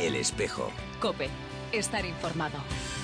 El Espejo. COPE. Estar informado.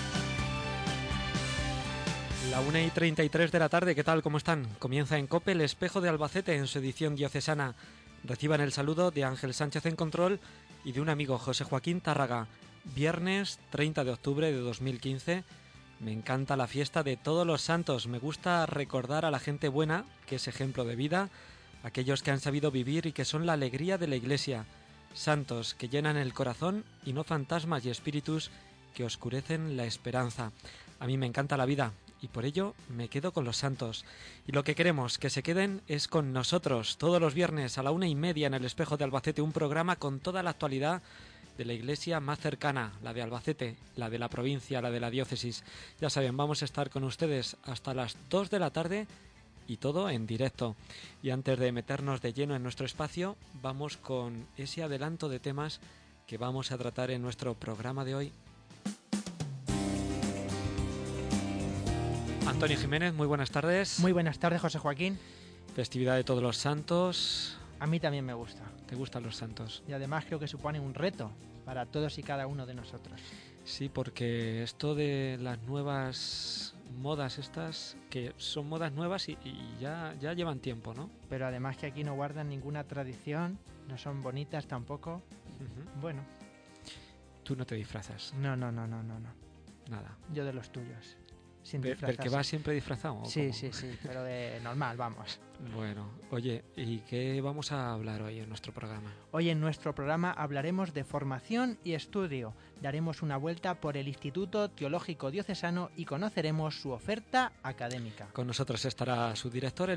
La 1:33 de la tarde, ¿qué tal? ¿Cómo están? Comienza en COPE El Espejo de Albacete en su edición diocesana. Reciban el saludo de Ángel Sánchez en control y de un amigo, José Joaquín Tárraga. Viernes 30 de octubre de 2015. Me encanta la fiesta de todos los santos. Me gusta recordar a la gente buena, que es ejemplo de vida, aquellos que han sabido vivir y que son la alegría de la Iglesia. Santos que llenan el corazón y no fantasmas y espíritus que oscurecen la esperanza. A mí me encanta la vida y por ello me quedo con los santos. Y lo que queremos que se queden es con nosotros todos los viernes a la 1:30 en el Espejo de Albacete, un programa con toda la actualidad de la iglesia más cercana, la de Albacete, la de la provincia, la de la diócesis. Ya saben, vamos a estar con ustedes hasta las 2 de la tarde y todo en directo. Y antes de meternos de lleno en nuestro espacio, vamos con ese adelanto de temas que vamos a tratar en nuestro programa de hoy. Antonio Jiménez, muy buenas tardes. Muy buenas tardes, José Joaquín. Festividad de todos los santos. A mí también me gusta. ¿Te gustan los santos? Y además creo que supone un reto para todos y cada uno de nosotros. Sí, porque esto de las nuevas modas estas, que son modas nuevas y ya llevan tiempo, ¿no? Pero además que aquí no guardan ninguna tradición, no son bonitas tampoco. Uh-huh. Bueno. Tú no te disfrazas. No. Nada. Yo de los tuyos. Sin ¿Del que va siempre disfrazado? Sí, pero de normal, vamos. Bueno, oye, ¿y qué vamos a hablar hoy en nuestro programa? Hoy en nuestro programa hablaremos de formación y estudio. Daremos una vuelta por el Instituto Teológico Diocesano y conoceremos su oferta académica. Con nosotros estará su director,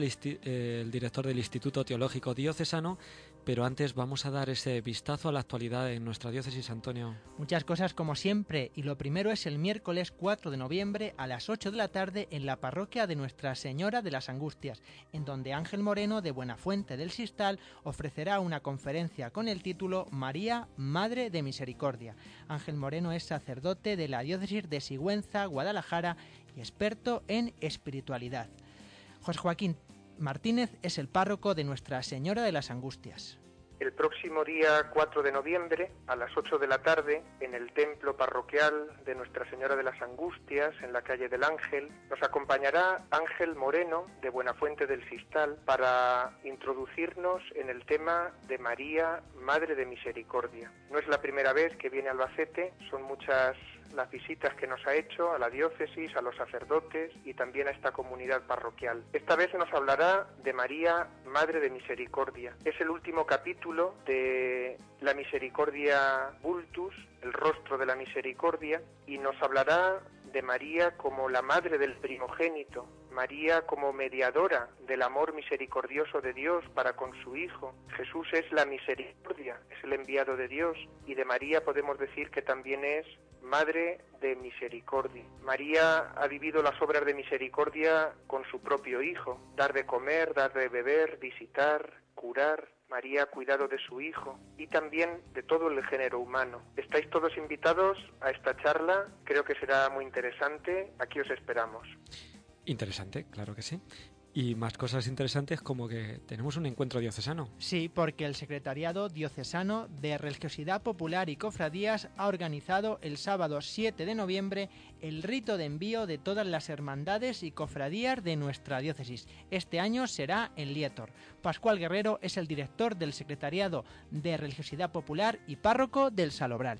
el director del Instituto Teológico Diocesano, pero antes vamos a dar ese vistazo a la actualidad en nuestra diócesis, Antonio. Muchas cosas como siempre, y lo primero es el miércoles 4 de noviembre a las 8 de la tarde en la parroquia de Nuestra Señora de las Angustias, en donde Ángel Moreno de Buenafuente del Sistal ofrecerá una conferencia con el título María, Madre de Misericordia. Ángel Moreno es sacerdote de la diócesis de Sigüenza, Guadalajara, y experto en espiritualidad. José Joaquín Martínez es el párroco de Nuestra Señora de las Angustias. El próximo día 4 de noviembre, a las 8 de la tarde, en el templo parroquial de Nuestra Señora de las Angustias, en la calle del Ángel, nos acompañará Ángel Moreno, de Buenafuente del Sistal, para introducirnos en el tema de María, Madre de Misericordia. No es la primera vez que viene a Albacete, son muchas las visitas que nos ha hecho a la diócesis, a los sacerdotes y también a esta comunidad parroquial. Esta vez nos hablará de María, Madre de Misericordia. Es el último capítulo de la Misericordia Vultus, el rostro de la misericordia, y nos hablará de María como la madre del primogénito, María como mediadora del amor misericordioso de Dios para con su Hijo. Jesús es la misericordia, es el enviado de Dios, y de María podemos decir que también es Madre de Misericordia. María ha vivido las obras de misericordia con su propio Hijo, dar de comer, dar de beber, visitar, curar. María ha cuidado de su Hijo y también de todo el género humano. Estáis todos invitados a esta charla, creo que será muy interesante, aquí os esperamos. Interesante, claro que sí. Y más cosas interesantes como que tenemos un encuentro diocesano. Sí, porque el Secretariado Diocesano de Religiosidad Popular y Cofradías ha organizado el sábado 7 de noviembre el rito de envío de todas las hermandades y cofradías de nuestra diócesis. Este año será en Lietor. Pascual Guerrero es el director del Secretariado de Religiosidad Popular y párroco del Salobral.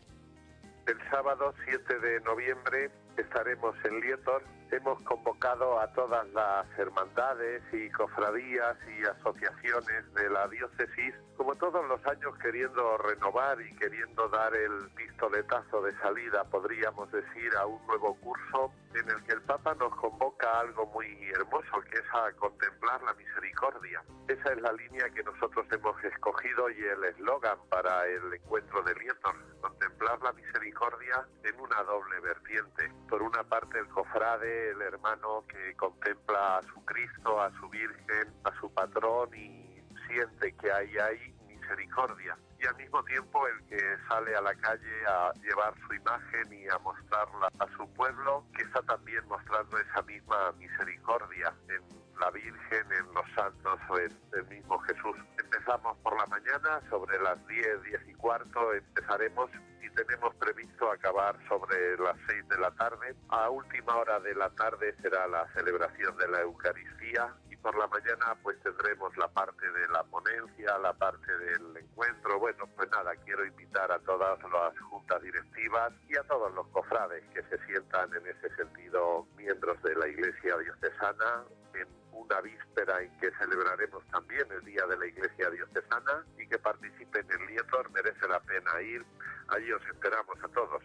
El sábado 7 de noviembre estaremos en Lietor. Hemos convocado a todas las hermandades y cofradías y asociaciones de la diócesis, como todos los años, queriendo renovar y queriendo dar el pistoletazo de salida, podríamos decir, a un nuevo curso en el que el Papa nos convoca a algo muy hermoso, que es a contemplar la misericordia. Esa es la línea que nosotros hemos escogido y el eslogan para el encuentro de Lietor: contemplar la misericordia en una doble vertiente. Por una parte, el cofrade, el hermano que contempla a su Cristo, a su Virgen, a su patrón y siente que hay misericordia. Y al mismo tiempo el que sale a la calle a llevar su imagen y a mostrarla a su pueblo, que está también mostrando esa misma misericordia en la Virgen, en los santos o en el mismo Jesús. Empezamos por la mañana, sobre las 10, 10 y cuarto empezaremos y tenemos previsto acabar sobre las 6 de la tarde. A última hora de la tarde será la celebración de la Eucaristía y por la mañana pues tendremos la parte de la ponencia, la parte del encuentro. Bueno, pues nada, quiero invitar a todas las juntas directivas y a todos los cofrades que se sientan en ese sentido miembros de la Iglesia Diocesana en una víspera en que celebraremos también el Día de la Iglesia Diocesana y que participen en Lietor. Merece la pena ir. Allí os esperamos a todos.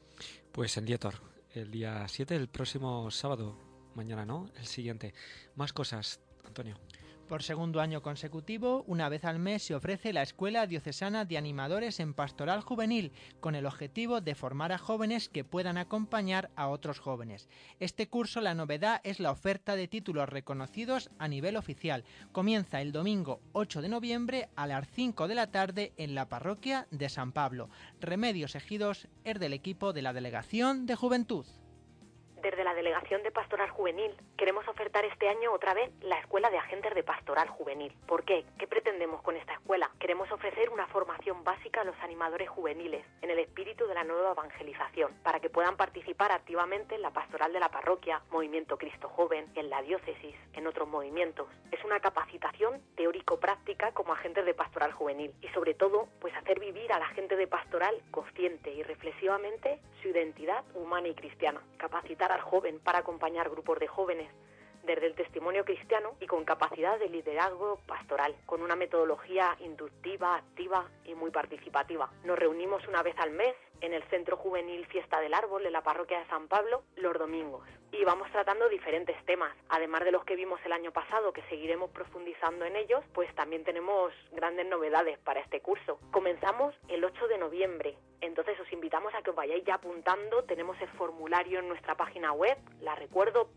Pues en Lietor, el día 7, el próximo sábado, mañana no, el siguiente. Más cosas, Antonio. Por segundo año consecutivo, una vez al mes se ofrece la Escuela Diocesana de Animadores en Pastoral Juvenil, con el objetivo de formar a jóvenes que puedan acompañar a otros jóvenes. Este curso, la novedad es la oferta de títulos reconocidos a nivel oficial. Comienza el domingo 8 de noviembre a las 5 de la tarde en la parroquia de San Pablo. Remedios Ejidos es del equipo de la Delegación de Juventud. Desde la Delegación de Pastoral Juvenil queremos ofertar este año otra vez la Escuela de Agentes de Pastoral Juvenil. ¿Por qué? ¿Qué pretendemos con esta escuela? Queremos ofrecer una formación básica a los animadores juveniles en el espíritu de la nueva evangelización, para que puedan participar activamente en la pastoral de la parroquia, Movimiento Cristo Joven, en la diócesis, en otros movimientos. Es una capacitación teórico-práctica como agentes de pastoral juvenil y sobre todo, pues hacer vivir al agente de pastoral consciente y reflexivamente su identidad humana y cristiana. Capacitar al joven para acompañar grupos de jóvenes desde el testimonio cristiano y con capacidad de liderazgo pastoral, con una metodología inductiva, activa y muy participativa. Nos reunimos una vez al mes en el Centro Juvenil Fiesta del Árbol de la Parroquia de San Pablo los domingos y vamos tratando diferentes temas, además de los que vimos el año pasado, que seguiremos profundizando en ellos, pues también tenemos grandes novedades para este curso. Comenzamos el 8 de noviembre, entonces os invitamos a que os vayáis ya apuntando. Tenemos el formulario en nuestra página web, la recuerdo,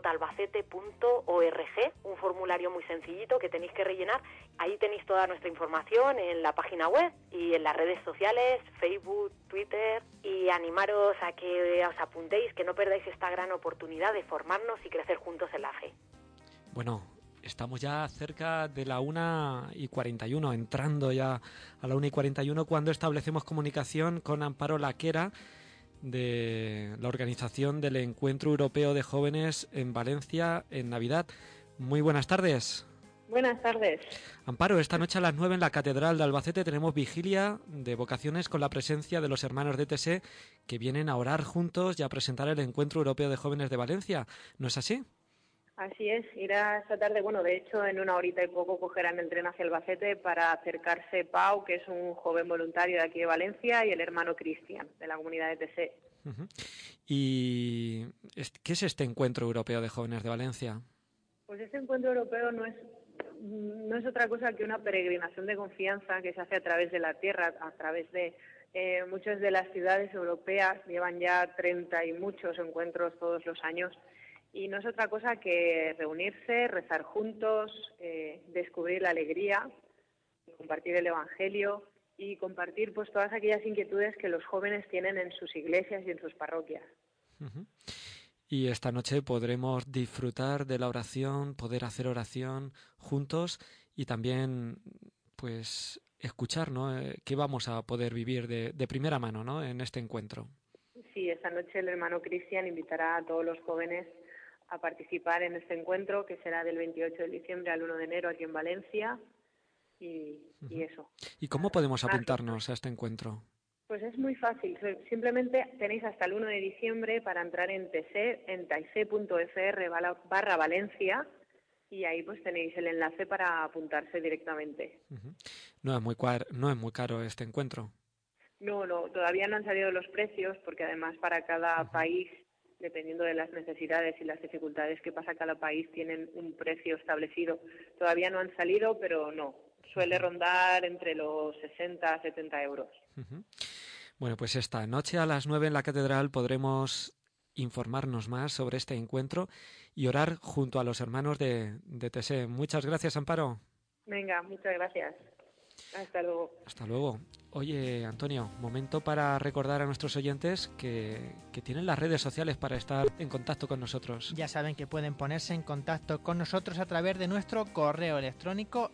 pjalbacete.org, un formulario muy sencillito que tenéis que rellenar. Ahí tenéis toda nuestra información en la página web y en las redes sociales, Facebook, Twitter, y animaros a que os apuntéis, que no perdáis esta gran oportunidad de formarnos y crecer juntos en la fe. Bueno, estamos ya cerca de la 1:41, entrando ya a la 1:41, cuando establecemos comunicación con Amparo Laquera, de la organización del Encuentro Europeo de Jóvenes en Valencia en Navidad. Muy buenas tardes. Buenas tardes. Amparo, esta noche a las 9 en la Catedral de Albacete tenemos vigilia de vocaciones con la presencia de los hermanos de ETC que vienen a orar juntos y a presentar el Encuentro Europeo de Jóvenes de Valencia. ¿No es así? Así es, irá esta tarde, bueno, de hecho en una horita y poco cogerán el tren hacia Albacete para acercarse Pau, que es un joven voluntario de aquí de Valencia, y el hermano Cristian, de la comunidad de ETC. Uh-huh. ¿Y qué es este Encuentro Europeo de Jóvenes de Valencia? Pues este Encuentro Europeo no es otra cosa que una peregrinación de confianza que se hace a través de la tierra, a través de muchas de las ciudades europeas. Llevan ya 30 y muchos encuentros todos los años y no es otra cosa que reunirse, rezar juntos, descubrir la alegría, compartir el Evangelio y compartir pues todas aquellas inquietudes que los jóvenes tienen en sus iglesias y en sus parroquias. Uh-huh. Y esta noche podremos disfrutar de la oración, poder hacer oración juntos y también pues escuchar, ¿no? ¿Qué vamos a poder vivir de primera mano, ¿no? En este encuentro? Sí, esta noche el hermano Cristian invitará a todos los jóvenes a participar en este encuentro, que será del 28 de diciembre al 1 de enero aquí en Valencia y eso. ¿Y cómo podemos apuntarnos a este encuentro? Pues es muy fácil, simplemente tenéis hasta el 1 de diciembre para entrar en taic.fr/Valencia y ahí pues tenéis el enlace para apuntarse directamente. Uh-huh. No es muy caro este encuentro. No, todavía no han salido los precios porque además para cada país, dependiendo de las necesidades y las dificultades que pasa cada país, tienen un precio establecido. Todavía no han salido, pero no. Suele rondar entre los 60 a 70 euros. Uh-huh. Bueno, pues esta noche a las 9 en la Catedral podremos informarnos más sobre este encuentro y orar junto a los hermanos de TSE. Muchas gracias, Amparo. Venga, muchas gracias. Hasta luego. Hasta luego. Oye, Antonio, momento para recordar a nuestros oyentes que tienen las redes sociales para estar en contacto con nosotros. Ya saben que pueden ponerse en contacto con nosotros a través de nuestro correo electrónico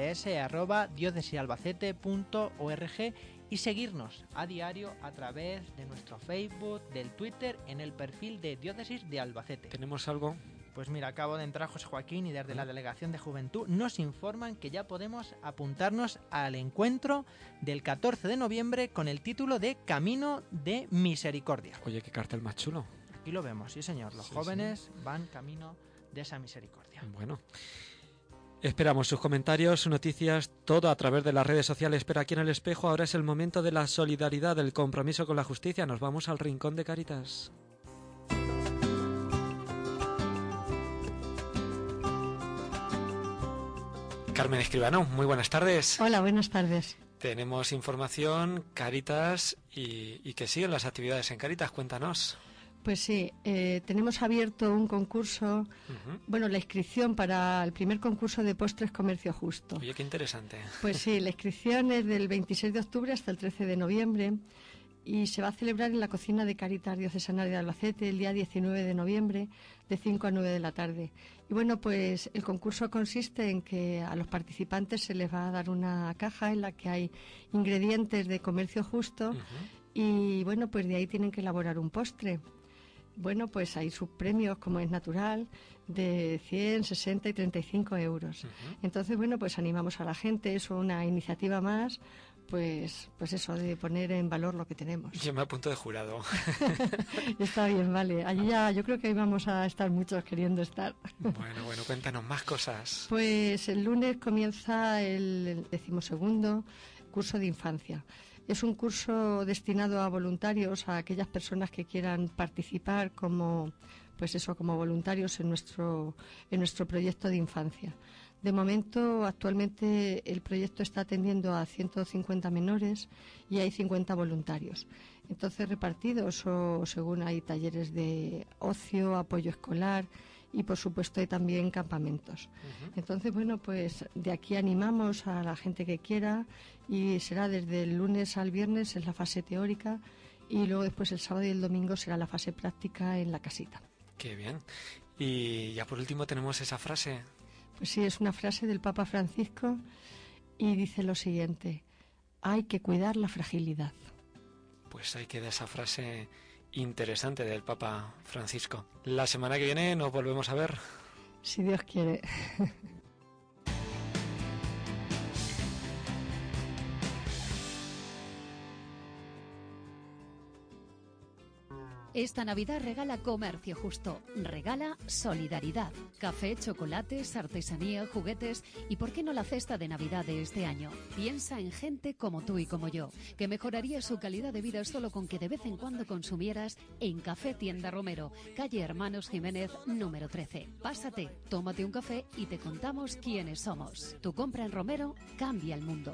mcs@diócesisalbacete.org y seguirnos a diario a través de nuestro Facebook, del Twitter, en el perfil de Diócesis de Albacete. ¿Tenemos algo? Pues mira, acabo de entrar José Joaquín y desde la Delegación de Juventud nos informan que ya podemos apuntarnos al encuentro del 14 de noviembre con el título de Camino de Misericordia. Oye, qué cartel más chulo. Aquí lo vemos, sí señor, los jóvenes van camino de esa misericordia. Bueno, esperamos sus comentarios, sus noticias, todo a través de las redes sociales, pero aquí en El Espejo ahora es el momento de la solidaridad, del compromiso con la justicia. Nos vamos al Rincón de Cáritas. Carmen Escribano, muy buenas tardes. Hola, buenas tardes. Tenemos información, Cáritas y que siguen las actividades en Cáritas. Cuéntanos. Pues sí, tenemos abierto un concurso, bueno, la inscripción para el primer concurso de postres Comercio Justo. Oye, qué interesante. Pues sí, la inscripción es del 26 de octubre hasta el 13 de noviembre y se va a celebrar en la cocina de Cáritas Diocesana de Albacete el día 19 de noviembre de 5 a 9 de la tarde. Y bueno, pues el concurso consiste en que a los participantes se les va a dar una caja en la que hay ingredientes de comercio justo y bueno, pues de ahí tienen que elaborar un postre. Bueno, pues hay subpremios, como es natural, de 100, 60 y 35 euros. Entonces, bueno, pues animamos a la gente, es una iniciativa más, pues eso, de poner en valor lo que tenemos. Yo me apunto de jurado. Está bien, vale. Allí ya, yo creo que ahí vamos a estar muchos queriendo estar. Bueno, cuéntanos más cosas. Pues el lunes comienza el 12º curso de infancia. Es un curso destinado a voluntarios, a aquellas personas que quieran participar como voluntarios en nuestro proyecto de infancia. De momento, actualmente el proyecto está atendiendo a 150 menores y hay 50 voluntarios. Entonces, repartidos o según hay talleres de ocio, apoyo escolar y, por supuesto, hay también campamentos. Entonces, bueno, pues de aquí animamos a la gente que quiera y será desde el lunes al viernes en la fase teórica y luego después el sábado y el domingo será la fase práctica en la casita. Qué bien. Y ya por último tenemos esa frase. Pues sí, es una frase del Papa Francisco y dice lo siguiente: hay que cuidar la fragilidad. Pues ahí queda esa frase interesante del Papa Francisco. La semana que viene nos volvemos a ver. Si Dios quiere. Esta Navidad regala Comercio Justo, regala solidaridad, café, chocolates, artesanía, juguetes y ¿por qué no la cesta de Navidad de este año? Piensa en gente como tú y como yo, que mejoraría su calidad de vida solo con que de vez en cuando consumieras en Café Tienda Romero, calle Hermanos Jiménez, número 13. Pásate, tómate un café y te contamos quiénes somos. Tu compra en Romero cambia el mundo.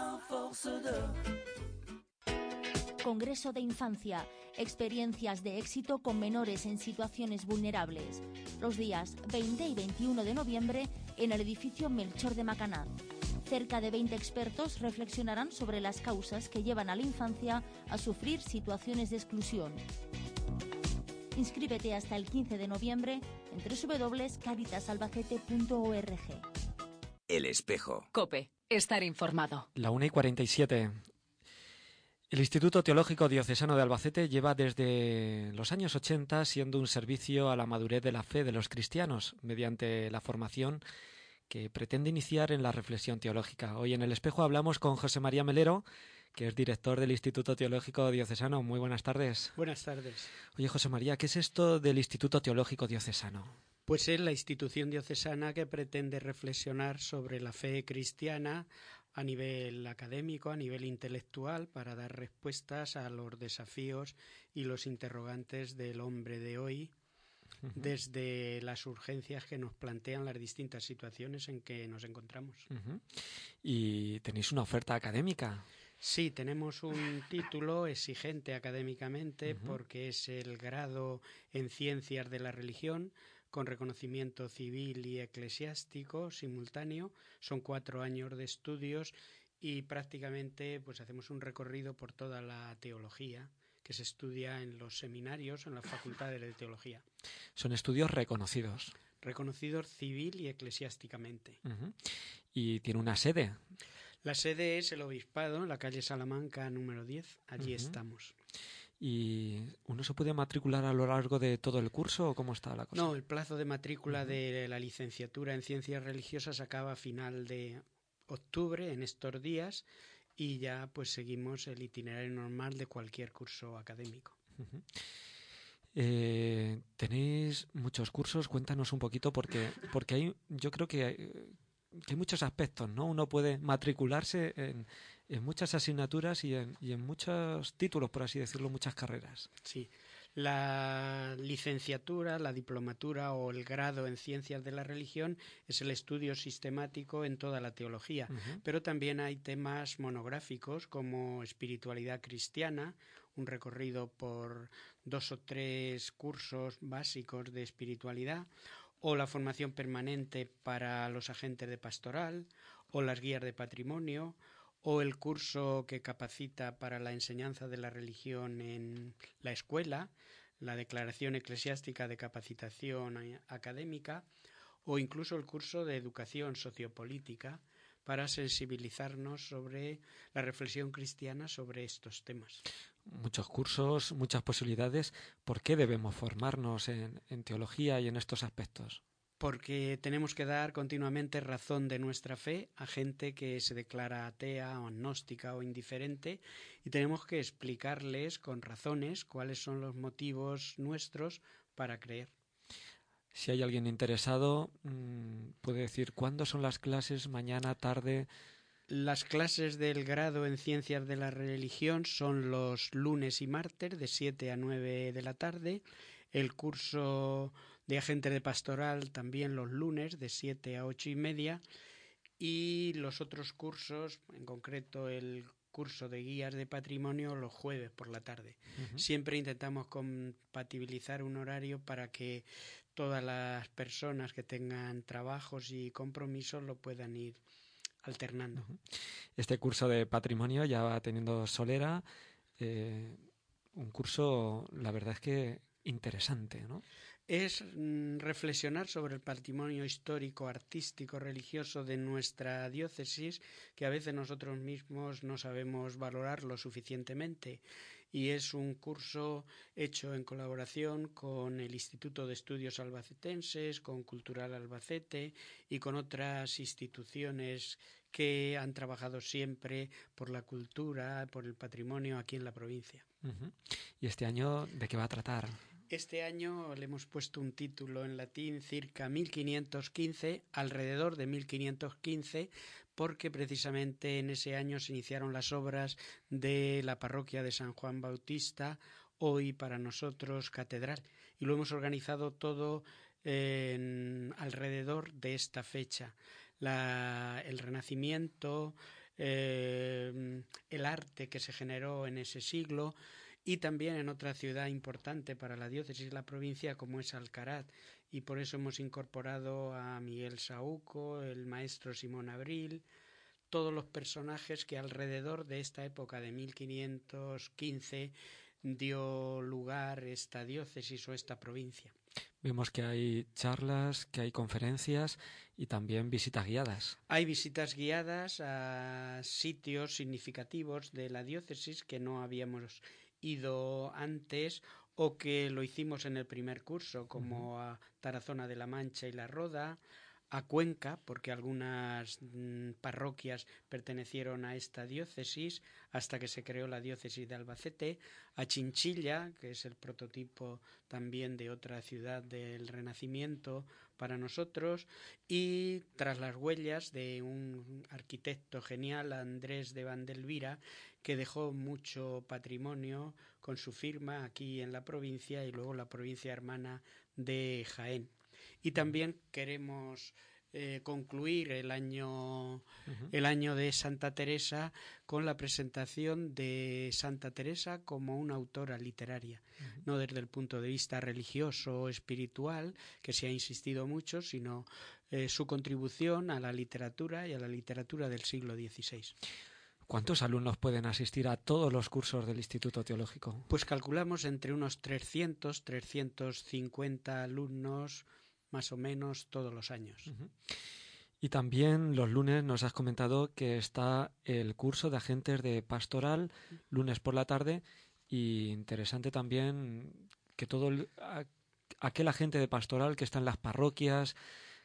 Congreso de Infancia, experiencias de éxito con menores en situaciones vulnerables. Los días 20 y 21 de noviembre en el edificio Melchor de Macanaz. Cerca de 20 expertos reflexionarán sobre las causas que llevan a la infancia a sufrir situaciones de exclusión. Inscríbete hasta el 15 de noviembre en www.caritasalbacete.org. El Espejo. COPE, estar informado. La 1:47. El Instituto Teológico Diocesano de Albacete lleva desde los años 80 siendo un servicio a la madurez de la fe de los cristianos mediante la formación que pretende iniciar en la reflexión teológica. Hoy en El Espejo hablamos con José María Melero, que es director del Instituto Teológico Diocesano. Muy buenas tardes. Buenas tardes. Oye, José María, ¿qué es esto del Instituto Teológico Diocesano? Pues es la institución diocesana que pretende reflexionar sobre la fe cristiana a nivel académico, a nivel intelectual, para dar respuestas a los desafíos y los interrogantes del hombre de hoy, desde las urgencias que nos plantean las distintas situaciones en que nos encontramos. ¿Y tenéis una oferta académica? Sí, tenemos un título exigente académicamente porque es el grado en Ciencias de la Religión, con reconocimiento civil y eclesiástico simultáneo. Son 4 años de estudios y prácticamente pues hacemos un recorrido por toda la teología que se estudia en los seminarios, en las facultades de teología. Son estudios reconocidos. Reconocidos civil y eclesiásticamente. Uh-huh. ¿Y tiene una sede? La sede es el Obispado, en la calle Salamanca número 10. Allí estamos. ¿Y uno se puede matricular a lo largo de todo el curso o cómo está la cosa? No, el plazo de matrícula de la licenciatura en Ciencias Religiosas acaba a final de octubre, en estos días, y ya pues seguimos el itinerario normal de cualquier curso académico. Uh-huh. Tenéis muchos cursos, cuéntanos un poquito porque yo creo que hay muchos aspectos, ¿no? Uno puede matricularse en muchas asignaturas y en muchos títulos, por así decirlo, muchas carreras. Sí. La licenciatura, la diplomatura o el grado en Ciencias de la Religión es el estudio sistemático en toda la teología, pero también hay temas monográficos como espiritualidad cristiana, un recorrido por 2 o 3 cursos básicos de espiritualidad, o la formación permanente para los agentes de pastoral, o las guías de patrimonio, o el curso que capacita para la enseñanza de la religión en la escuela, la Declaración Eclesiástica de Capacitación Académica, o incluso el curso de Educación Sociopolítica para sensibilizarnos sobre la reflexión cristiana sobre estos temas. Muchos cursos, muchas posibilidades. ¿Por qué debemos formarnos en teología y en estos aspectos? Porque tenemos que dar continuamente razón de nuestra fe a gente que se declara atea o agnóstica o indiferente, y tenemos que explicarles con razones cuáles son los motivos nuestros para creer. Si hay alguien interesado, puede decir cuándo son las clases, mañana, tarde. Las clases del grado en Ciencias de la Religión son los lunes y martes de 7 a 9 de la tarde. El curso de agente de pastoral también los lunes de 7 a 8 y media. Y los otros cursos, en concreto el curso de guías de patrimonio, los jueves por la tarde. Siempre intentamos compatibilizar un horario para que todas las personas que tengan trabajos y compromisos lo puedan ir alternando. Este curso de patrimonio ya va teniendo solera, un curso, la verdad es que interesante, ¿no? Es reflexionar sobre el patrimonio histórico, artístico, religioso de nuestra diócesis, que a veces nosotros mismos no sabemos valorarlo suficientemente. Y es un curso hecho en colaboración con el Instituto de Estudios Albacetenses, con Cultural Albacete y con otras instituciones que han trabajado siempre por la cultura, por el patrimonio aquí en la provincia. ¿Y este año de qué va a tratar? Este año le hemos puesto un título en latín, circa 1515, alrededor de 1515, porque precisamente en ese año se iniciaron las obras de la parroquia de San Juan Bautista, hoy para nosotros catedral, y lo hemos organizado todo alrededor de esta fecha. El Renacimiento, el arte que se generó en ese siglo, y también en otra ciudad importante para la diócesis y la provincia como es Alcaraz, y por eso hemos incorporado a Miguel Saúco, el maestro Simón Abril, todos los personajes que alrededor de esta época de 1515 dio lugar esta diócesis o esta provincia. Vemos que hay charlas, que hay conferencias y también visitas guiadas. Hay visitas guiadas a sitios significativos de la diócesis que no habíamos ido antes o que lo hicimos en el primer curso, como a Tarazona de la Mancha y La Roda, a Cuenca, porque algunas parroquias pertenecieron a esta diócesis hasta que se creó la diócesis de Albacete, a Chinchilla, que es el prototipo también de otra ciudad del Renacimiento para nosotros, y tras las huellas de un arquitecto genial, Andrés de Vandelvira, que dejó mucho patrimonio con su firma aquí en la provincia y luego la provincia hermana de Jaén. Y también queremos concluir el año de Santa Teresa con la presentación de Santa Teresa como una autora literaria, no desde el punto de vista religioso o espiritual, que se ha insistido mucho, sino su contribución a la literatura y a la literatura del siglo XVI. ¿Cuántos alumnos pueden asistir a todos los cursos del Instituto Teológico? Pues calculamos entre unos 300, 350 alumnos, más o menos, todos los años. Uh-huh. Y también los lunes nos has comentado que está el curso de agentes de pastoral, lunes por la tarde, y interesante también que aquel agente de pastoral que está en las parroquias,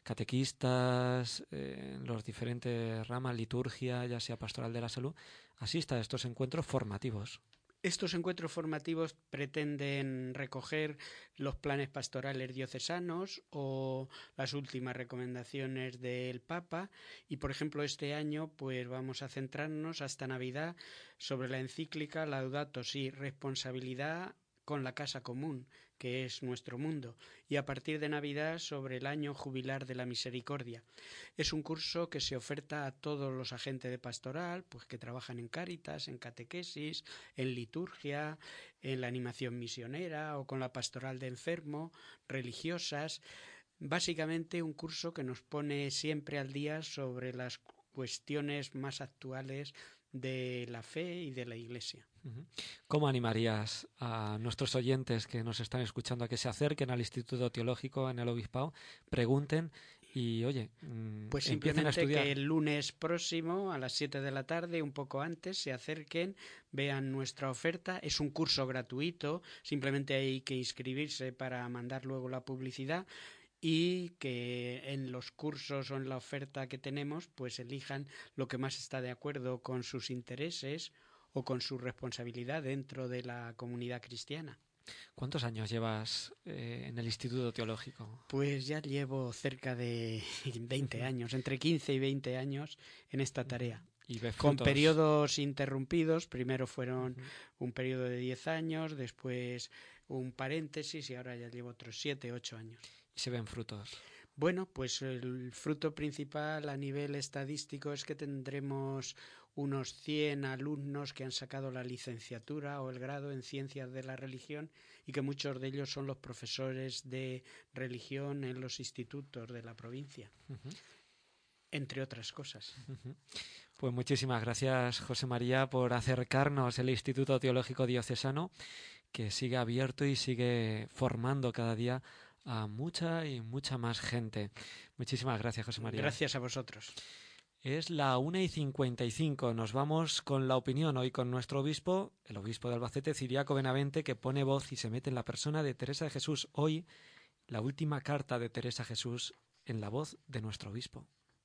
catequistas, en los diferentes ramas, liturgia, ya sea pastoral de la salud, asista a estos encuentros formativos. Estos encuentros formativos pretenden recoger los planes pastorales diocesanos o las últimas recomendaciones del Papa y, por ejemplo, este año pues vamos a centrarnos hasta Navidad sobre la encíclica Laudato Si, responsabilidad con la casa común, que es nuestro mundo, y a partir de Navidad sobre el año jubilar de la misericordia. Es un curso que se oferta a todos los agentes de pastoral, pues que trabajan en Cáritas, en catequesis, en liturgia, en la animación misionera o con la pastoral de enfermo, religiosas. Básicamente un curso que nos pone siempre al día sobre las cuestiones más actuales de la fe y de la Iglesia. ¿Cómo animarías a nuestros oyentes que nos están escuchando a que se acerquen al Instituto Teológico en el Obispado, pregunten y, oye, pues empiecen a simplemente estudiar? Que el lunes próximo a las 7 de la tarde, un poco antes, se acerquen, vean nuestra oferta. Es un curso gratuito, simplemente hay que inscribirse para mandar luego la publicidad. Y que en los cursos o en la oferta que tenemos, pues elijan lo que más está de acuerdo con sus intereses o con su responsabilidad dentro de la comunidad cristiana. ¿Cuántos años llevas en el Instituto Teológico? Pues ya llevo cerca de 20 años, entre 15 y 20 años en esta tarea. Y ve con frutos. Periodos interrumpidos, primero fueron un periodo de 10 años, después un paréntesis y ahora ya llevo otros 7, 8 años. ¿Y se ven frutos? Bueno, pues el fruto principal a nivel estadístico es que tendremos unos 100 alumnos que han sacado la licenciatura o el grado en Ciencias de la Religión y que muchos de ellos son los profesores de religión en los institutos de la provincia, entre otras cosas. Pues muchísimas gracias, José María, por acercarnos el Instituto Teológico Diocesano, que sigue abierto y sigue formando cada día a mucha y mucha más gente. Muchísimas gracias, José María. Gracias a vosotros. Es la 1:55. Nos vamos con la opinión hoy con nuestro obispo, el obispo de Albacete, Ciriaco Benavente, que pone voz y se mete en la persona de Teresa de Jesús. Hoy, la última carta de Teresa Jesús en la voz de nuestro obispo.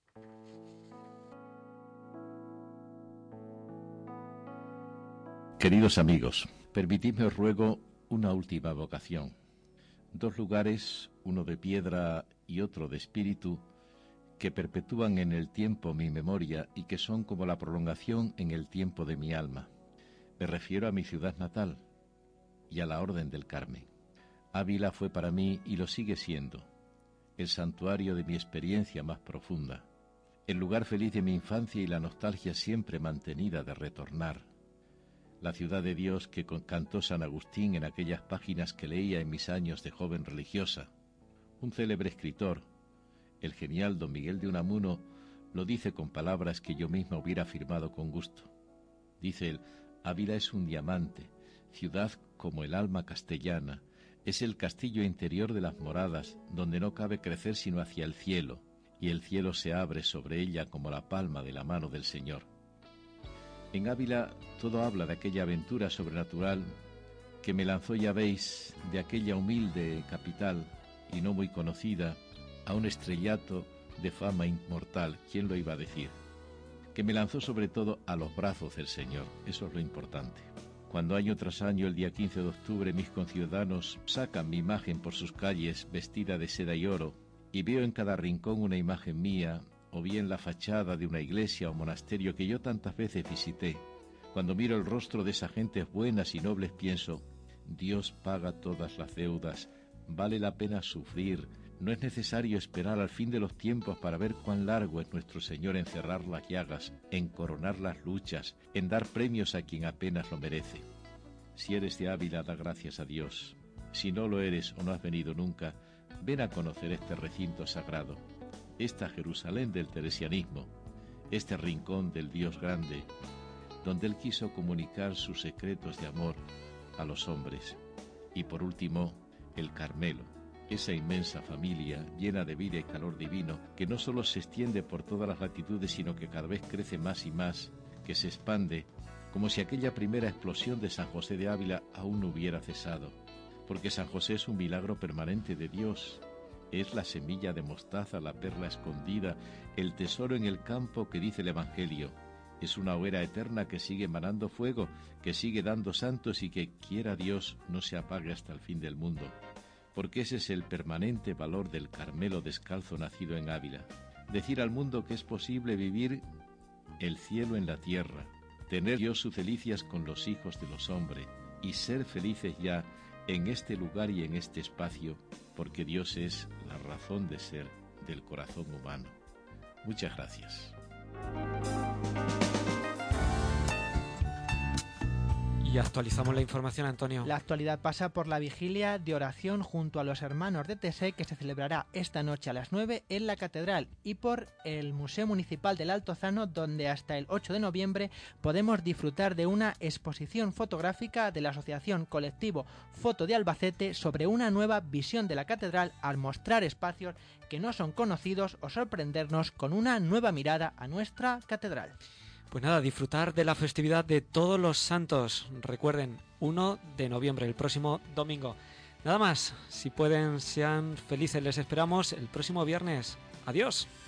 Queridos amigos, permitidme os ruego una última vocación. 2 lugares, uno de piedra y otro de espíritu, que perpetúan en el tiempo mi memoria y que son como la prolongación en el tiempo de mi alma. Me refiero a mi ciudad natal y a la Orden del Carmen. Ávila fue para mí, y lo sigue siendo, el santuario de mi experiencia más profunda, el lugar feliz de mi infancia y la nostalgia siempre mantenida de retornar. La ciudad de Dios que cantó San Agustín en aquellas páginas que leía en mis años de joven religiosa. Un célebre escritor, el genial don Miguel de Unamuno, lo dice con palabras que yo mismo hubiera afirmado con gusto. Dice él: Ávila es un diamante, ciudad como el alma castellana, es el castillo interior de las moradas, donde no cabe crecer sino hacia el cielo, y el cielo se abre sobre ella como la palma de la mano del Señor. En Ávila todo habla de aquella aventura sobrenatural que me lanzó, ya veis, de aquella humilde capital y no muy conocida a un estrellato de fama inmortal. ¿Quién lo iba a decir? Que me lanzó sobre todo a los brazos del Señor. Eso es lo importante. Cuando año tras año, el día 15 de octubre, mis conciudadanos sacan mi imagen por sus calles vestida de seda y oro, y veo en cada rincón una imagen mía, o bien la fachada de una iglesia o monasterio que yo tantas veces visité, cuando miro el rostro de esas gentes buenas y nobles pienso: Dios paga todas las deudas, vale la pena sufrir, no es necesario esperar al fin de los tiempos para ver cuán largo es nuestro Señor en cerrar las llagas, en coronar las luchas, en dar premios a quien apenas lo merece. Si eres de Ávila, da gracias a Dios. Si no lo eres o no has venido nunca, ven a conocer este recinto sagrado, esta Jerusalén del teresianismo, este rincón del Dios grande, donde Él quiso comunicar sus secretos de amor a los hombres. Y por último, el Carmelo, esa inmensa familia llena de vida y calor divino, que no solo se extiende por todas las latitudes, sino que cada vez crece más y más, que se expande, como si aquella primera explosión de San José de Ávila aún no hubiera cesado. Porque San José es un milagro permanente de Dios. Es la semilla de mostaza, la perla escondida, el tesoro en el campo que dice el Evangelio. Es una hoguera eterna que sigue emanando fuego, que sigue dando santos y que, quiera Dios, no se apague hasta el fin del mundo. Porque ese es el permanente valor del Carmelo descalzo nacido en Ávila. Decir al mundo que es posible vivir el cielo en la tierra, tener Dios sus delicias con los hijos de los hombres y ser felices ya en este lugar y en este espacio, porque Dios es la razón de ser del corazón humano. Muchas gracias. Y actualizamos la información, Antonio. La actualidad pasa por la vigilia de oración junto a los hermanos de Tesé, que se celebrará esta noche a las 9 en la Catedral, y por el Museo Municipal del Altozano, donde hasta el 8 de noviembre podemos disfrutar de una exposición fotográfica de la Asociación Colectivo Foto de Albacete sobre una nueva visión de la Catedral, al mostrar espacios que no son conocidos o sorprendernos con una nueva mirada a nuestra Catedral. Pues nada, disfrutar de la festividad de Todos los Santos. Recuerden, 1 de noviembre, el próximo domingo. Nada más, si pueden, sean felices. Les esperamos el próximo viernes. Adiós.